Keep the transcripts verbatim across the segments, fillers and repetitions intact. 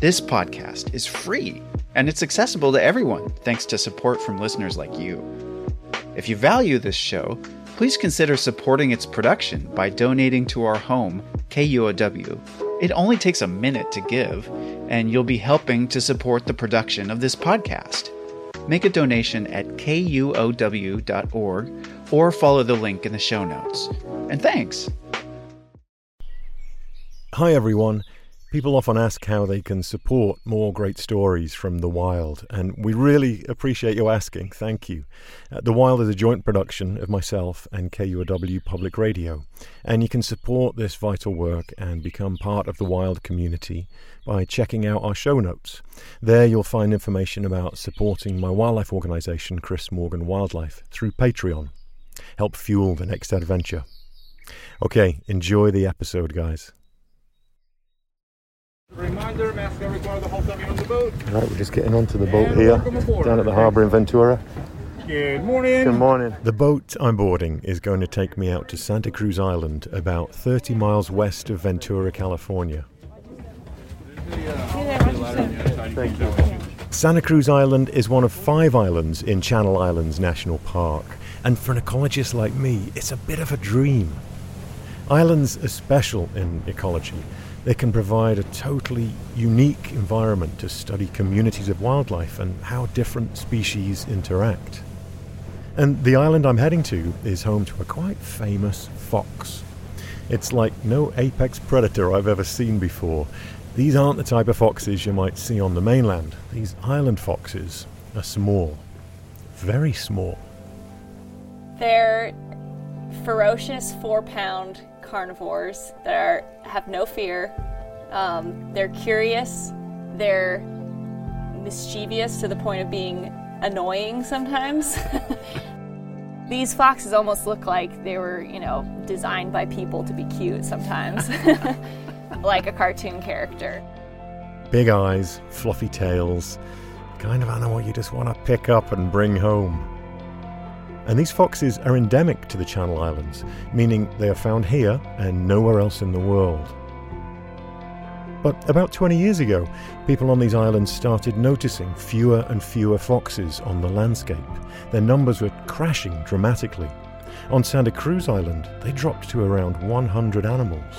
This podcast is free, and it's accessible to everyone thanks to support from listeners like you. If you value this show, please consider supporting its production by donating to our home, K U O W. It only takes a minute to give, and you'll be helping to support the production of this podcast. Make a donation at K U O W dot org or follow the link in the show notes. And thanks! Hi everyone. People often ask how they can support more great stories from The Wild, and we really appreciate you asking. Thank you. Uh, The Wild is a joint production of myself and K U O W Public Radio, and you can support this vital work and become part of the Wild community by checking out our show notes. There you'll find information about supporting my wildlife organisation, Chris Morgan Wildlife, through Patreon. Help fuel the next adventure. Okay, enjoy the episode, guys. Reminder, mask are required the whole time you're on the boat. All right, we're just getting onto the boat here, down at the harbour in Ventura. Good morning. Good morning. The boat I'm boarding is going to take me out to Santa Cruz Island, about thirty miles west of Ventura, California. Thank you. Santa Cruz Island is one of five islands in Channel Islands National Park, and for an ecologist like me, it's a bit of a dream. Islands are special in ecology. They can provide a totally unique environment to study communities of wildlife and how different species interact. And the island I'm heading to is home to a quite famous fox. It's like no apex predator I've ever seen before. These aren't the type of foxes you might see on the mainland. These island foxes are small, very small. They're ferocious four-pound carnivores that are, have no fear. Um, they're curious. They're mischievous to the point of being annoying sometimes. These foxes almost look like they were, you know, designed by people to be cute sometimes. Like a cartoon character. Big eyes, fluffy tails, kind of animal you just want to pick up and bring home. And these foxes are endemic to the Channel Islands, meaning they are found here and nowhere else in the world. But about twenty years ago, people on these islands started noticing fewer and fewer foxes on the landscape. Their numbers were crashing dramatically. On Santa Cruz Island, they dropped to around one hundred animals.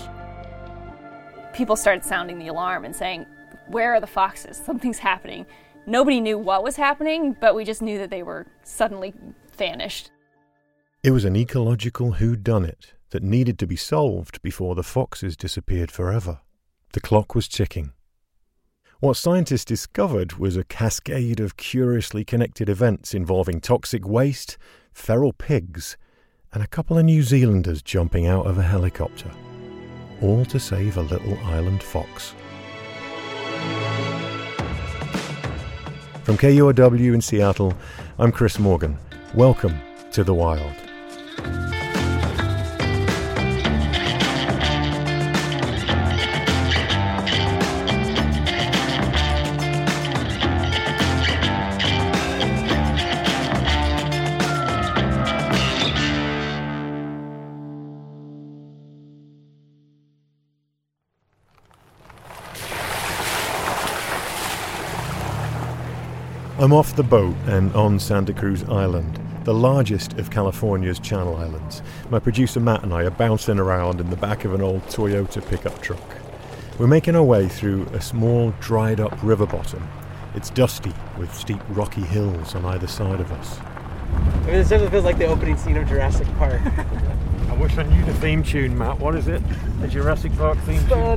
People started sounding the alarm and saying, "Where are the foxes? Something's happening." Nobody knew what was happening, but we just knew that they were suddenly vanished. It was an ecological whodunit that needed to be solved before the foxes disappeared forever. The clock was ticking. What scientists discovered was a cascade of curiously connected events involving toxic waste, feral pigs, and a couple of New Zealanders jumping out of a helicopter, all to save a little island fox. From K U O W in Seattle, I'm Chris Morgan. Welcome to The Wild. I'm off the boat and on Santa Cruz Island, the largest of California's Channel Islands. My producer Matt and I are bouncing around in the back of an old Toyota pickup truck. We're making our way through a small, dried-up river bottom. It's dusty, with steep rocky hills on either side of us. I mean, this definitely feels like the opening scene of Jurassic Park. I wish I knew the theme tune, Matt. What is it? The Jurassic Park theme tune?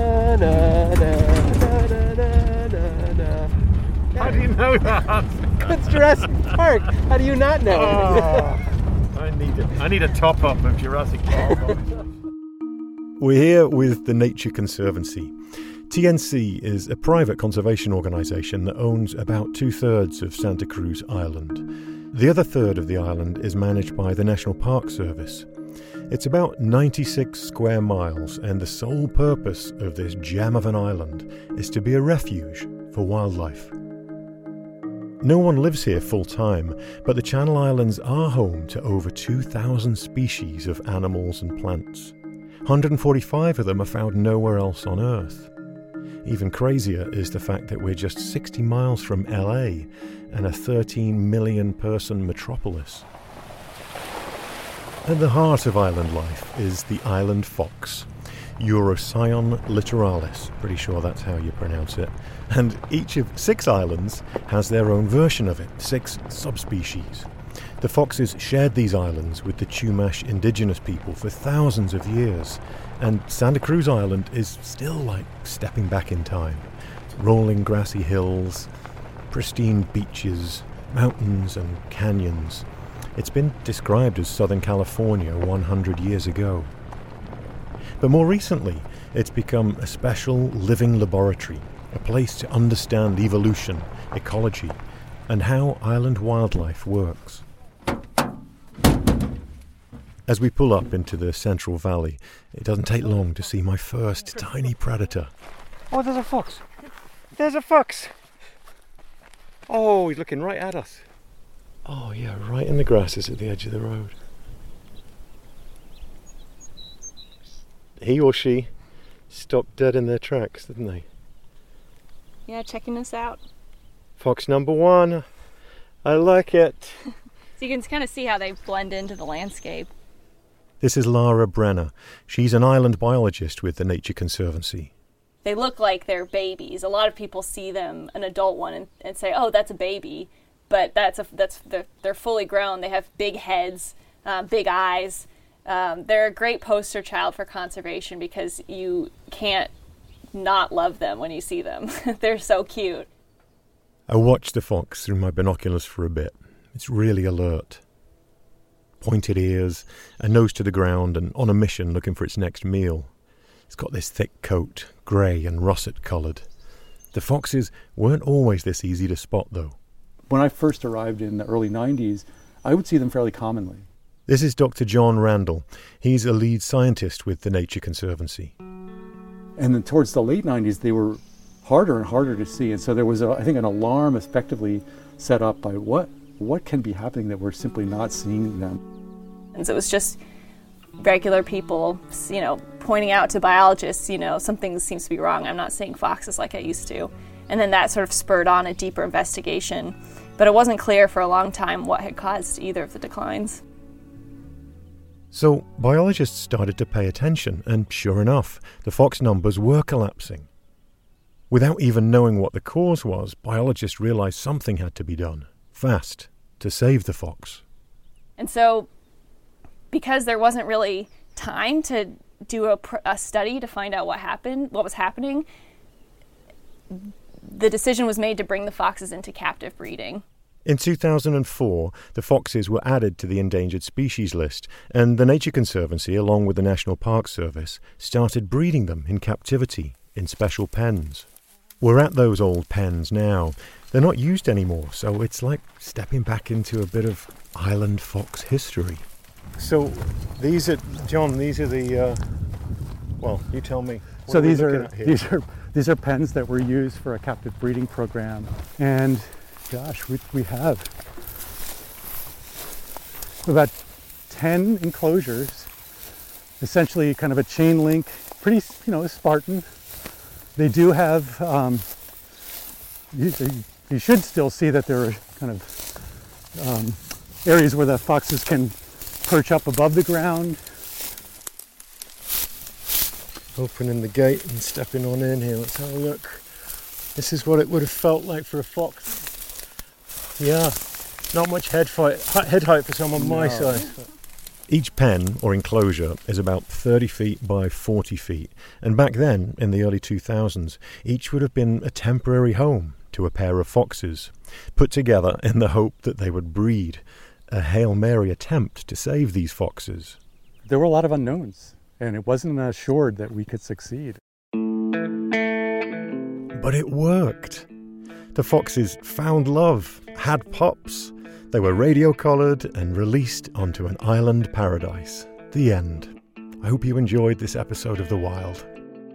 How do you know that? It's Jurassic Park. How do you not know? Oh, I need it. I need a top-up of Jurassic Park. We're here with the Nature Conservancy. T N C is a private conservation organisation that owns about two-thirds of Santa Cruz Island. The other third of the island is managed by the National Park Service. It's about ninety-six square miles, and the sole purpose of this gem of an island is to be a refuge for wildlife. No one lives here full-time, but the Channel Islands are home to over two thousand species of animals and plants. one hundred forty-five of them are found nowhere else on Earth. Even crazier is the fact that we're just sixty miles from L A and a thirteen million person metropolis. At the heart of island life is the island fox, Urocyon littoralis, pretty sure that's how you pronounce it, and each of six islands has their own version of it, six subspecies. The foxes shared these islands with the Chumash indigenous people for thousands of years, and Santa Cruz Island is still like stepping back in time. Rolling grassy hills, pristine beaches, mountains and canyons. It's been described as Southern California one hundred years ago. But more recently, it's become a special living laboratory, a place to understand evolution, ecology, and how island wildlife works. As we pull up into the Central Valley, it doesn't take long to see my first tiny predator. Oh, there's a fox. There's a fox. Oh, he's looking right at us. Oh yeah, right in the grasses at the edge of the road. He or she stopped dead in their tracks, didn't they? Yeah, checking us out. Fox number one. I like it. So you can kind of see how they blend into the landscape. This is Lara Brenner. She's an island biologist with the Nature Conservancy. They look like they're babies. A lot of people see them, an adult one, and, and say, "Oh, that's a baby," but that's a that's they're, they're fully grown. They have big heads, um, big eyes. Um, they're a great poster child for conservation because you can't not love them when you see them. They're so cute. I watched the fox through my binoculars for a bit. It's really alert. Pointed ears, a nose to the ground, and on a mission looking for its next meal. It's got this thick coat, grey and russet-coloured. The foxes weren't always this easy to spot, though. When I first arrived in the early nineties, I would see them fairly commonly. This is Doctor John Randall. He's a lead scientist with the Nature Conservancy. And then towards the late nineties, they were harder and harder to see. And so there was, a, I think, an alarm effectively set up by what what can be happening that we're simply not seeing them. And so it was just regular people, you know, pointing out to biologists, you know, something seems to be wrong. I'm not seeing foxes like I used to. And then that sort of spurred on a deeper investigation. But it wasn't clear for a long time what had caused either of the declines. So biologists started to pay attention, and sure enough, the fox numbers were collapsing. Without even knowing what the cause was, biologists realized something had to be done, fast, to save the fox. And so, because there wasn't really time to do a, a study to find out what happened, what was happening, the decision was made to bring the foxes into captive breeding. In two thousand four, the foxes were added to the endangered species list, and the Nature Conservancy, along with the National Park Service, started breeding them in captivity in special pens. We're at those old pens now. They're not used anymore, so it's like stepping back into a bit of island fox history. So these are, John, these are the, uh, well, you tell me. What So are we these looking are at here? these are these are pens that were used for a captive breeding program, and gosh, we we have about ten enclosures, essentially kind of a chain link, pretty you know Spartan. They do have. Um, you, you should still see that there are kind of um, areas where the foxes can perch up above the ground. Opening the gate and stepping on in here. Let's have a look. This is what it would have felt like for a fox. Yeah, not much head, fight, head height for someone my No. size. Each pen or enclosure is about thirty feet by forty feet, and back then, in the early two thousands, each would have been a temporary home to a pair of foxes, put together in the hope that they would breed, a Hail Mary attempt to save these foxes. There were a lot of unknowns, and it wasn't assured that we could succeed. But it worked. The foxes found love, had pups. They were radio-collared and released onto an island paradise. The end. I hope you enjoyed this episode of The Wild.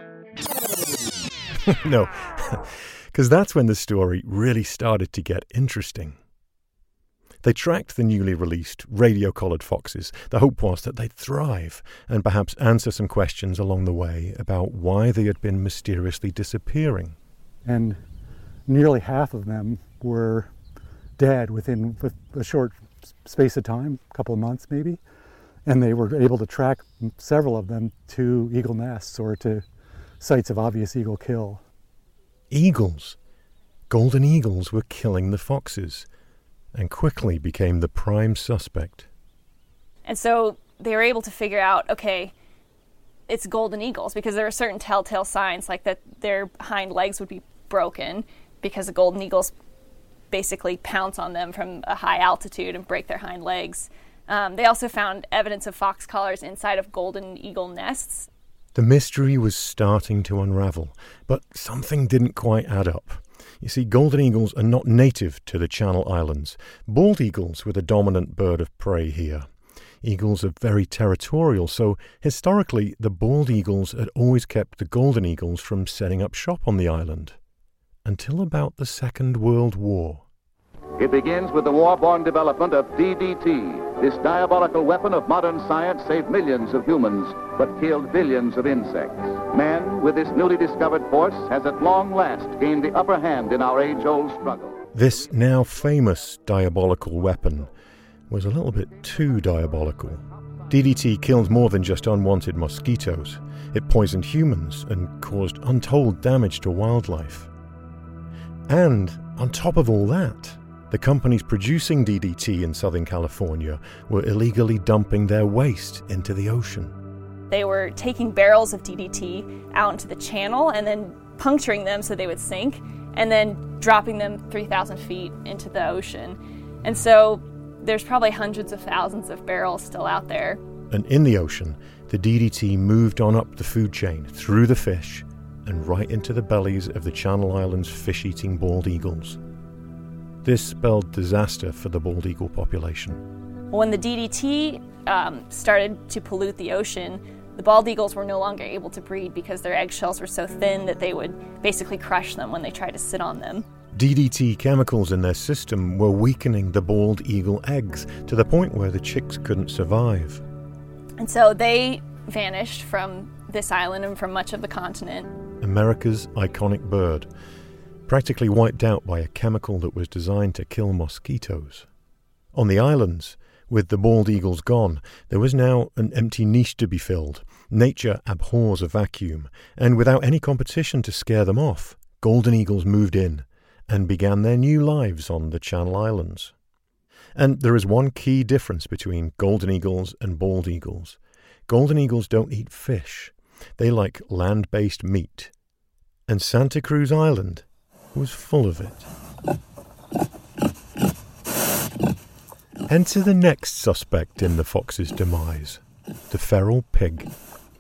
No, because that's when the story really started to get interesting. They tracked the newly released radio-collared foxes. The hope was that they'd thrive and perhaps answer some questions along the way about why they had been mysteriously disappearing. And nearly half of them were dead within a short space of time, a couple of months maybe. And they were able to track several of them to eagle nests or to sites of obvious eagle kill. Eagles. Golden eagles were killing the foxes and quickly became the prime suspect. And so they were able to figure out, okay, it's golden eagles, because there are certain telltale signs, like that their hind legs would be broken because the golden eagles basically pounce on them from a high altitude and break their hind legs. Um, they also found evidence of fox collars inside of golden eagle nests. The mystery was starting to unravel, but something didn't quite add up. You see, golden eagles are not native to the Channel Islands. Bald eagles were the dominant bird of prey here. Eagles are very territorial, so historically the bald eagles had always kept the golden eagles from setting up shop on the island. Until about the Second World War. It begins with the war-born development of D D T. This diabolical weapon of modern science saved millions of humans, but killed billions of insects. Man, with this newly discovered force, has at long last gained the upper hand in our age-old struggle. This now famous diabolical weapon was a little bit too diabolical. D D T killed more than just unwanted mosquitoes. It poisoned humans and caused untold damage to wildlife. And on top of all that, the companies producing D D T in Southern California were illegally dumping their waste into the ocean. They were taking barrels of D D T out into the channel and then puncturing them so they would sink, and then dropping them three thousand feet into the ocean. And so there's probably hundreds of thousands of barrels still out there. And in the ocean, the D D T moved on up the food chain, through the fish, and right into the bellies of the Channel Islands fish-eating bald eagles. This spelled disaster for the bald eagle population. When the D D T um, started to pollute the ocean, the bald eagles were no longer able to breed because their eggshells were so thin that they would basically crush them when they tried to sit on them. D D T chemicals in their system were weakening the bald eagle eggs to the point where the chicks couldn't survive. And so they vanished from this island and from much of the continent. America's iconic bird, practically wiped out by a chemical that was designed to kill mosquitoes. On the islands, with the bald eagles gone, there was now an empty niche to be filled. Nature abhors a vacuum, and without any competition to scare them off, golden eagles moved in and began their new lives on the Channel Islands. And there is one key difference between golden eagles and bald eagles. Golden eagles don't eat fish. They like land-based meat. And Santa Cruz Island was full of it. Enter the next suspect in the fox's demise, the feral pig.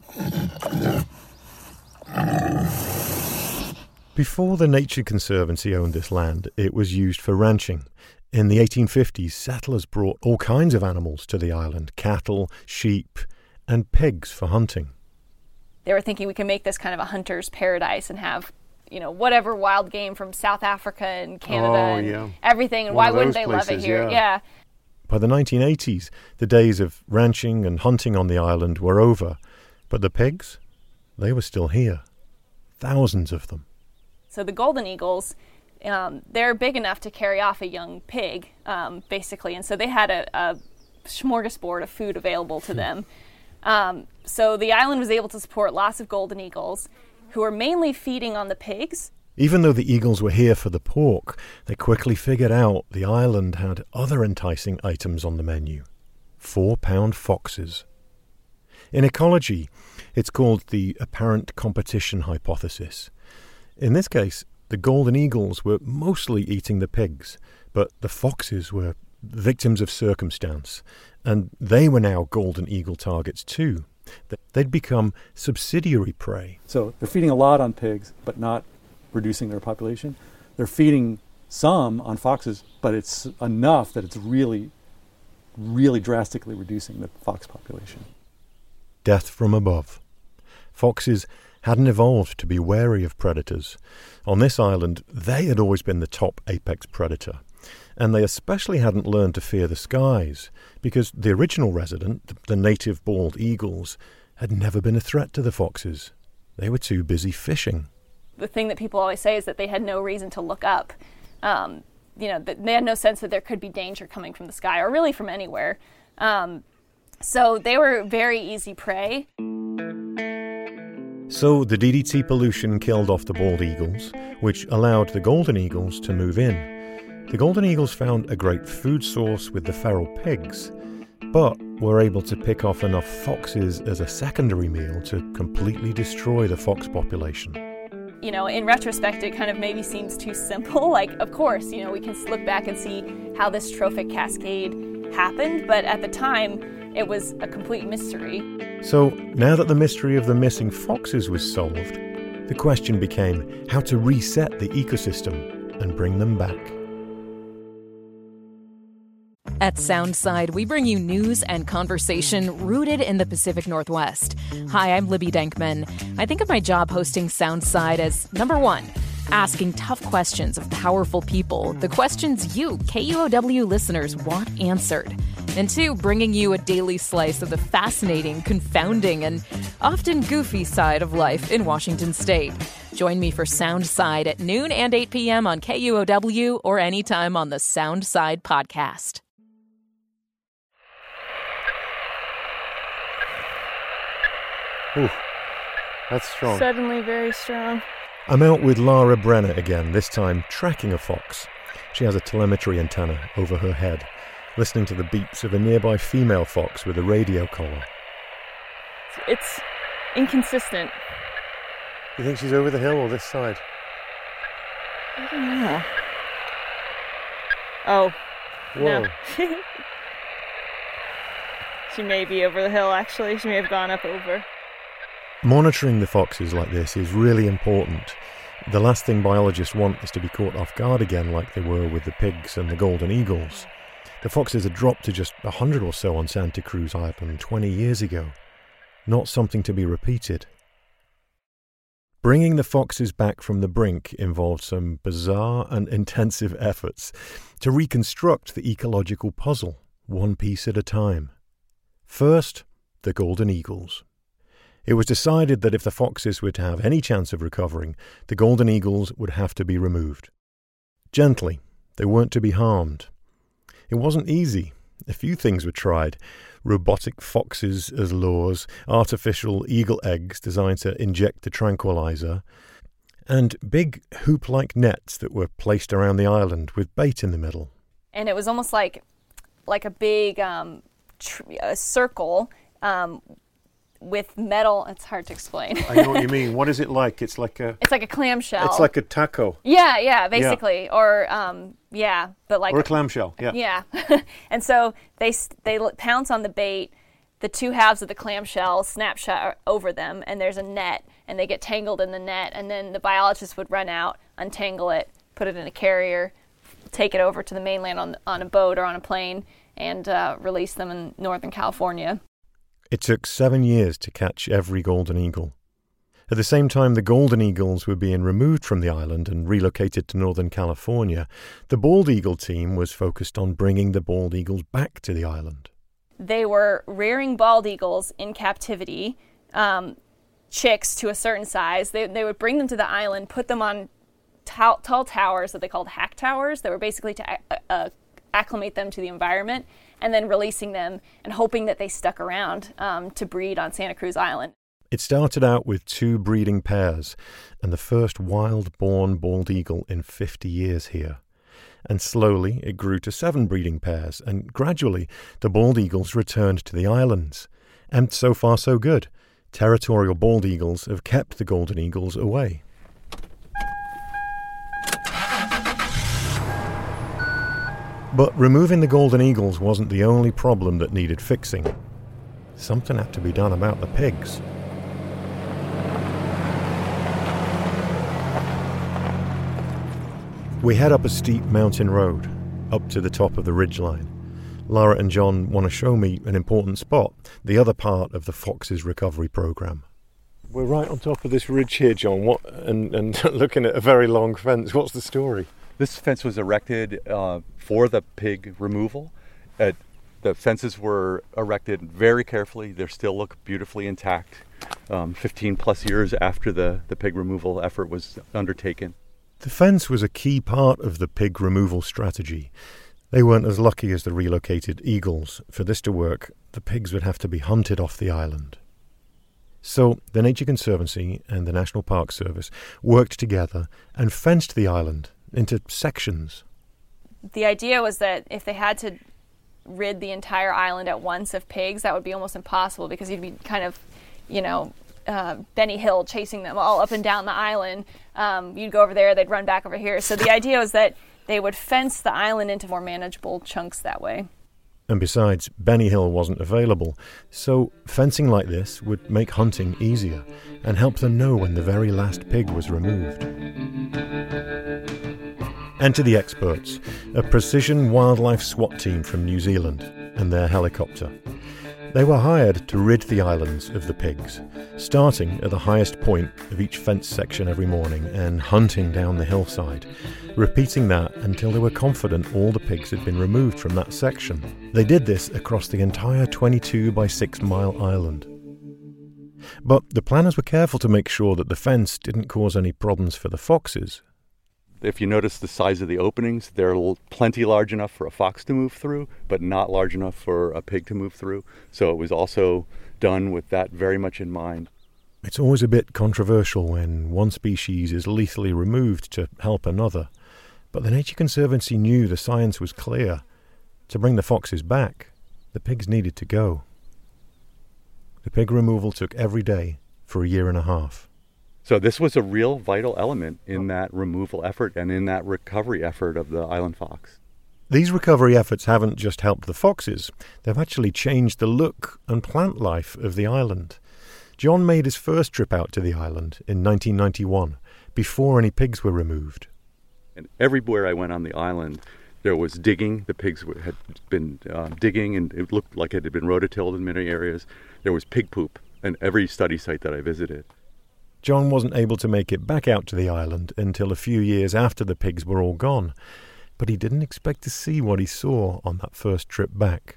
Before the Nature Conservancy owned this land, it was used for ranching. In the eighteen fifties, settlers brought all kinds of animals to the island, cattle, sheep, and pigs for hunting. They were thinking we can make this kind of a hunter's paradise and have, you know, whatever wild game from South Africa and Canada Oh, and yeah. everything, and One why of wouldn't those they love it places, here? yeah. yeah. By the nineteen eighties, the days of ranching and hunting on the island were over, but the pigs, they were still here. Thousands of them. So the golden eagles, um, they're big enough to carry off a young pig, um, basically, and so they had a, a smorgasbord of food available to them. Um, so the island was able to support lots of golden eagles, who were mainly feeding on the pigs. Even though the eagles were here for the pork, they quickly figured out the island had other enticing items on the menu. Four-pound foxes. In ecology, it's called the apparent competition hypothesis. In this case, the golden eagles were mostly eating the pigs, but the foxes were victims of circumstance, and they were now golden eagle targets too. They'd become subsidiary prey. So they're feeding a lot on pigs, but not reducing their population. They're feeding some on foxes, but it's enough that it's really, really drastically reducing the fox population. Death from above. Foxes hadn't evolved to be wary of predators. On this island, they had always been the top apex predator. And they especially hadn't learned to fear the skies, because the original resident, the, the native bald eagles, had never been a threat to the foxes. They were too busy fishing. The thing that people always say is that they had no reason to look up. Um, you know, they had no sense that there could be danger coming from the sky, or really from anywhere. Um, so they were very easy prey. So the D D T pollution killed off the bald eagles, which allowed the golden eagles to move in. The golden eagles found a great food source with the feral pigs, but were able to pick off enough foxes as a secondary meal to completely destroy the fox population. You know, in retrospect, it kind of maybe seems too simple. Like, of course, you know, we can look back and see how this trophic cascade happened, but at the time, it was a complete mystery. So, now that the mystery of the missing foxes was solved, the question became how to reset the ecosystem and bring them back. At Soundside, we bring you news and conversation rooted in the Pacific Northwest. Hi, I'm Libby Denkman. I think of my job hosting Soundside as, number one, asking tough questions of powerful people, the questions you, K U O W listeners, want answered. And two, bringing you a daily slice of the fascinating, confounding, and often goofy side of life in Washington State. Join me for Soundside at noon and eight p.m. on K U O W or anytime on the Soundside podcast. Ooh, that's strong. Suddenly very strong. I'm out with Lara Brenner again, this time tracking a fox. She has a telemetry antenna over her head, listening to the beeps of a nearby female fox with a radio collar. It's inconsistent. You think she's over the hill or this side? I don't know. Oh, Whoa. no. She may be over the hill, actually. She may have gone up over. Monitoring the foxes like this is really important. The last thing biologists want is to be caught off guard again like they were with the pigs and the golden eagles. The foxes had dropped to just a hundred or so on Santa Cruz Island twenty years ago. Not something to be repeated. Bringing the foxes back from the brink involved some bizarre and intensive efforts to reconstruct the ecological puzzle, one piece at a time. First, the golden eagles. It was decided that if the foxes were to have any chance of recovering, the golden eagles would have to be removed. Gently, they weren't to be harmed. It wasn't easy. A few things were tried. Robotic foxes as lures, artificial eagle eggs designed to inject the tranquilizer, and big hoop-like nets that were placed around the island with bait in the middle. And it was almost like like a big um, tr- a circle um, with metal. It's hard to explain. I know what you mean. What is it like? It's like a... It's like a clamshell. It's like a taco. Yeah, yeah, basically. Yeah. Or, um, yeah, but like... Or a clamshell, yeah. Yeah. And so they they pounce on the bait, the two halves of the clamshell snapshot over them, and there's a net, and they get tangled in the net, and then the biologist would run out, untangle it, put it in a carrier, take it over to the mainland on on a boat or on a plane, and uh, release them in Northern California. It took seven years to catch every golden eagle. At the same time the golden eagles were being removed from the island and relocated to Northern California, the bald eagle team was focused on bringing the bald eagles back to the island. They were rearing bald eagles in captivity, um, chicks to a certain size. They they would bring them to the island, put them on t- tall towers that they called hack towers that were basically to uh, acclimate them to the environment, and then releasing them and hoping that they stuck around um, to breed on Santa Cruz Island. It started out with two breeding pairs and the first wild-born bald eagle in fifty years here. And slowly it grew to seven breeding pairs, and gradually the bald eagles returned to the islands. And so far so good. Territorial bald eagles have kept the golden eagles away. But removing the golden eagles wasn't the only problem that needed fixing. Something had to be done about the pigs. We head up a steep mountain road, up to the top of the ridgeline. Lara and John want to show me an important spot, the other part of the Foxes recovery program. We're right on top of this ridge here, John, what, and, and looking at a very long fence. What's the story? This fence was erected uh, for the pig removal. At, the fences were erected very carefully. They still look beautifully intact, um, fifteen plus years after the, the pig removal effort was undertaken. The fence was a key part of the pig removal strategy. They weren't as lucky as the relocated eagles. For this to work, the pigs would have to be hunted off the island. So the Nature Conservancy and the National Park Service worked together and fenced the island into sections. The idea was that if they had to rid the entire island at once of pigs, that would be almost impossible because you'd be kind of, you know, uh, Benny Hill chasing them all up and down the island. Um, you'd go over there, they'd run back over here. So the idea was that they would fence the island into more manageable chunks that way. And besides, Benny Hill wasn't available, so fencing like this would make hunting easier and help them know when the very last pig was removed. Enter the experts, a precision wildlife SWAT team from New Zealand and their helicopter. They were hired to rid the islands of the pigs, starting at the highest point of each fence section every morning and hunting down the hillside, repeating that until they were confident all the pigs had been removed from that section. They did this across the entire twenty-two by six mile island. But the planners were careful to make sure that the fence didn't cause any problems for the foxes. If you notice the size of the openings, they're plenty large enough for a fox to move through, but not large enough for a pig to move through. So it was also done with that very much in mind. It's always a bit controversial when one species is lethally removed to help another. But the Nature Conservancy knew the science was clear. To bring the foxes back, the pigs needed to go. The pig removal took every day for a year and a half. So this was a real vital element in that removal effort and in that recovery effort of the island fox. These recovery efforts haven't just helped the foxes, they've actually changed the look and plant life of the island. John made his first trip out to the island in nineteen ninety-one, before any pigs were removed. And everywhere I went on the island, there was digging. The pigs had been uh, digging, and it looked like it had been rototilled in many areas. There was pig poop in every study site that I visited. John wasn't able to make it back out to the island until a few years after the pigs were all gone, but he didn't expect to see what he saw on that first trip back.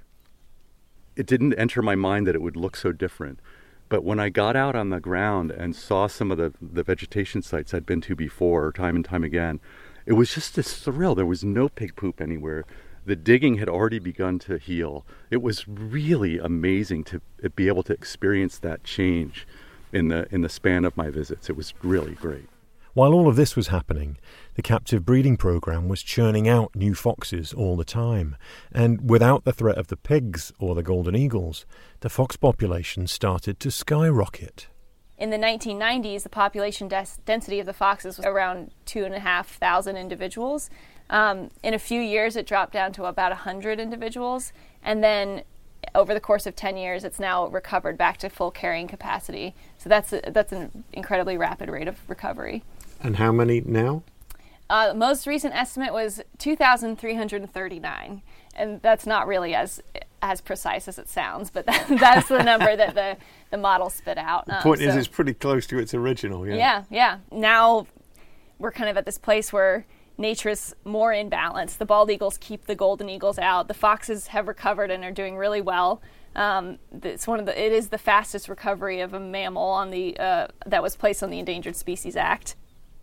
It didn't enter my mind that it would look so different, but when I got out on the ground and saw some of the, the vegetation sites I'd been to before, time and time again, it was just this thrill. There was no pig poop anywhere. The digging had already begun to heal. It was really amazing to be able to experience that change in the in the span of my visits. It was really great. While all of this was happening, the captive breeding program was churning out new foxes all the time, and without the threat of the pigs or the golden eagles, the fox population started to skyrocket. In the nineteen nineties, the population des- density of the foxes was around two and a half thousand individuals. Um, in a few years, it dropped down to about a hundred individuals, and then over the course of ten years, it's now recovered back to full carrying capacity. So that's a, that's an incredibly rapid rate of recovery. And how many now? Uh, the most recent estimate was two thousand three hundred thirty-nine, and that's not really as as precise as it sounds, but that, that's the number that the, the model spit out. The point um, so, is it's pretty close to its original, yeah? Yeah, yeah. Now we're kind of at this place where nature is more in balance. The bald eagles keep the golden eagles out. The foxes have recovered and are doing really well. Um, it's one of the. It is the fastest recovery of a mammal on the uh, that was placed on the Endangered Species Act.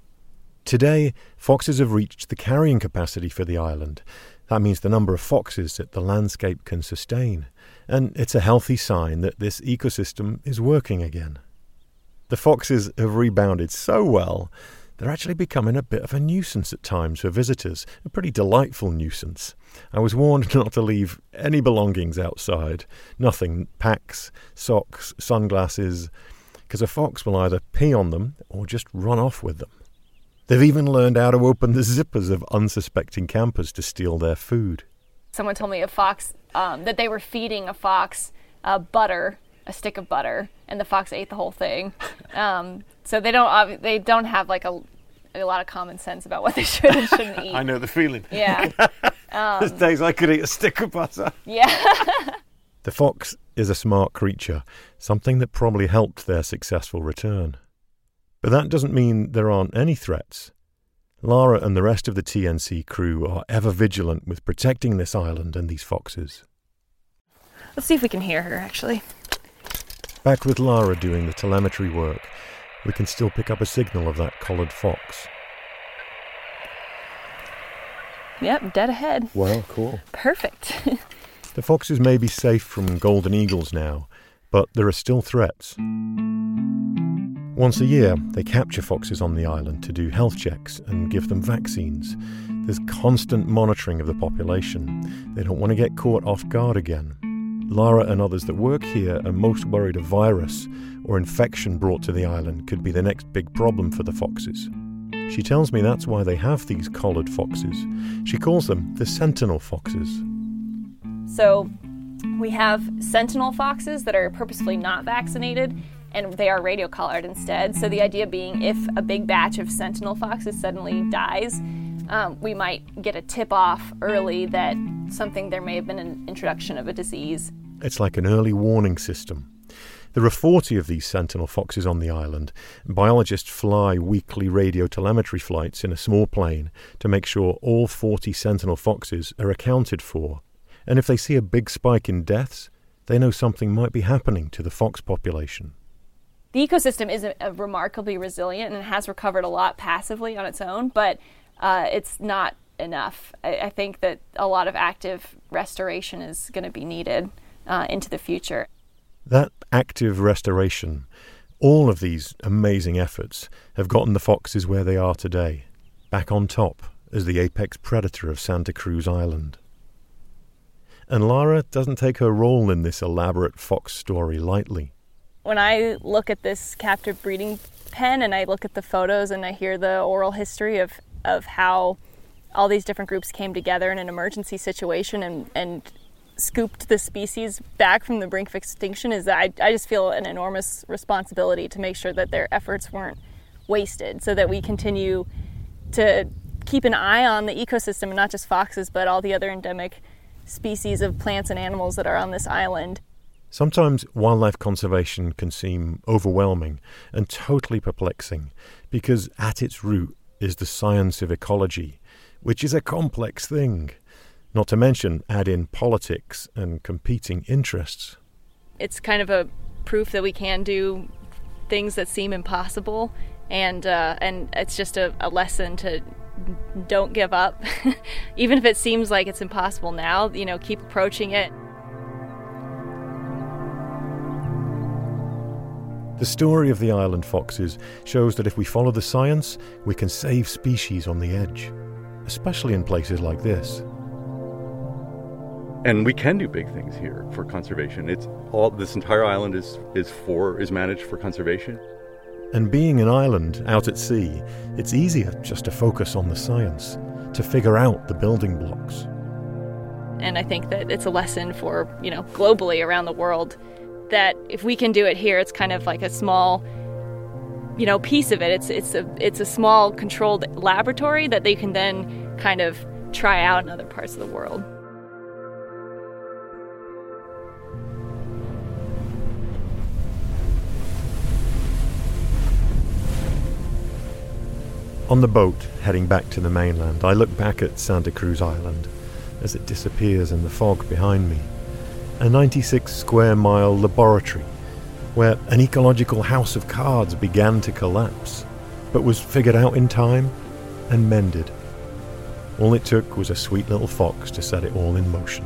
Today, foxes have reached the carrying capacity for the island. That means the number of foxes that the landscape can sustain. And it's a healthy sign that this ecosystem is working again. The foxes have rebounded so well, they're actually becoming a bit of a nuisance at times for visitors, a pretty delightful nuisance. I was warned not to leave any belongings outside. Nothing, packs, socks, sunglasses, because a fox will either pee on them or just run off with them. They've even learned how to open the zippers of unsuspecting campers to steal their food. Someone told me a fox, um, that they were feeding a fox uh, butter, a stick of butter, and the fox ate the whole thing. Um, so they don't they don't have like a, a lot of common sense about what they should and shouldn't eat. I know the feeling. Yeah. Um, There's days I could eat a stick of butter. Yeah. The fox is a smart creature, something that probably helped their successful return. But that doesn't mean there aren't any threats. Lara and the rest of the T N C crew are ever vigilant with protecting this island and these foxes. Let's see if we can hear her, actually. Back with Lara doing the telemetry work, we can still pick up a signal of that collared fox. Yep, dead ahead. Wow, cool. Perfect. The foxes may be safe from golden eagles now, but there are still threats. Once a year, they capture foxes on the island to do health checks and give them vaccines. There's constant monitoring of the population. They don't want to get caught off guard again. Lara and others that work here are most worried a virus or infection brought to the island could be the next big problem for the foxes. She tells me that's why they have these collared foxes. She calls them the sentinel foxes. So we have sentinel foxes that are purposefully not vaccinated, and they are radio collared instead. So the idea being if a big batch of sentinel foxes suddenly dies, um, we might get a tip-off early that something, there may have been an introduction of a disease. It's like an early warning system. There are forty of these sentinel foxes on the island. Biologists fly weekly radio telemetry flights in a small plane to make sure all forty sentinel foxes are accounted for. And if they see a big spike in deaths, they know something might be happening to the fox population. The ecosystem is a, a remarkably resilient and has recovered a lot passively on its own, but uh, it's not enough. I, I think that a lot of active restoration is going to be needed uh, into the future. That active restoration, all of these amazing efforts have gotten the foxes where they are today, back on top as the apex predator of Santa Cruz Island. And Lara doesn't take her role in this elaborate fox story lightly. When I look at this captive breeding pen and I look at the photos and I hear the oral history of, of how all these different groups came together in an emergency situation and, and scooped the species back from the brink of extinction, is that I, I just feel an enormous responsibility to make sure that their efforts weren't wasted, so that we continue to keep an eye on the ecosystem, and not just foxes, but all the other endemic species of plants and animals that are on this island. Sometimes wildlife conservation can seem overwhelming and totally perplexing, because at its root is the science of ecology, which is a complex thing. Not to mention add in politics and competing interests. It's kind of a proof that we can do things that seem impossible, and uh, and it's just a, a lesson to don't give up. Even if it seems like it's impossible now, you know, keep approaching it. The story of the island foxes shows that if we follow the science, we can save species on the edge, especially in places like this. And we can do big things here for conservation. It's all this entire island is is for is managed for conservation. And being an island out at sea, it's easier just to focus on the science, to figure out the building blocks. And I think that it's a lesson for, you know, globally around the world, that if we can do it here, it's kind of like a small, you know, piece of it. It's it's a it's a small controlled laboratory that they can then kind of try out in other parts of the world. On the boat heading back to the mainland, I look back at Santa Cruz Island as it disappears in the fog behind me. A ninety-six square mile laboratory where an ecological house of cards began to collapse, but was figured out in time and mended. All it took was a sweet little fox to set it all in motion.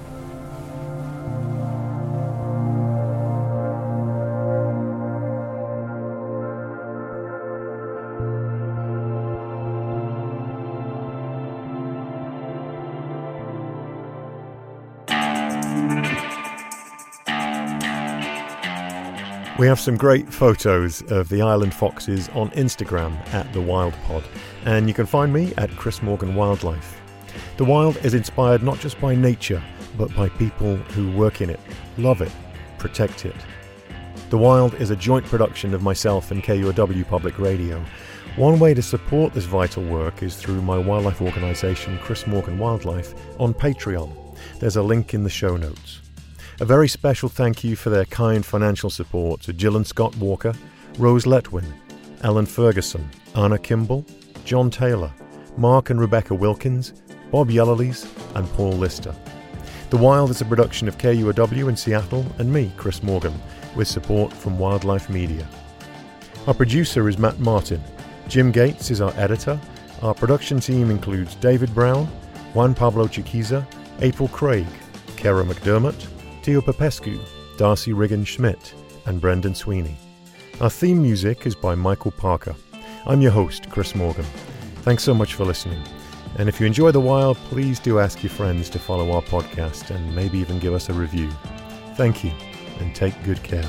We have some great photos of the island foxes on Instagram at The Wild Pod, and you can find me at Chris Morgan Wildlife. The Wild is inspired not just by nature, but by people who work in it, love it, protect it. The Wild is a joint production of myself and K U O W Public Radio. One way to support this vital work is through my wildlife organisation, Chris Morgan Wildlife, on Patreon. There's a link in the show notes. A very special thank you for their kind financial support to Jill and Scott Walker, Rose Letwin, Ellen Ferguson, Anna Kimball, John Taylor, Mark and Rebecca Wilkins, Bob Yellerlees, and Paul Lister. The Wild is a production of K U O W in Seattle and me, Chris Morgan, with support from Wildlife Media. Our producer is Matt Martin. Jim Gates is our editor. Our production team includes David Brown, Juan Pablo Chiquiza, April Craig, Kara McDermott, Theo Popescu, Darcy Riggin-Schmidt, and Brendan Sweeney. Our theme music is by Michael Parker. I'm your host, Chris Morgan. Thanks so much for listening. And if you enjoy The Wild, please do ask your friends to follow our podcast and maybe even give us a review. Thank you, and take good care.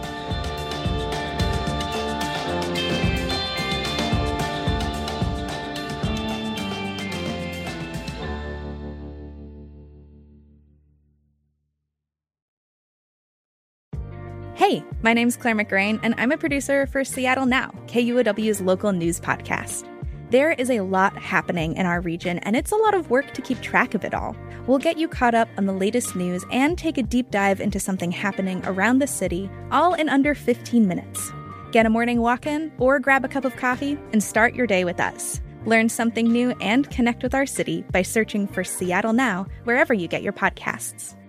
Hey, my name's Claire McGrain, and I'm a producer for Seattle Now, K U O W's local news podcast. There is a lot happening in our region, and it's a lot of work to keep track of it all. We'll get you caught up on the latest news and take a deep dive into something happening around the city, all in under fifteen minutes. Get a morning walk-in or grab a cup of coffee and start your day with us. Learn something new and connect with our city by searching for Seattle Now wherever you get your podcasts.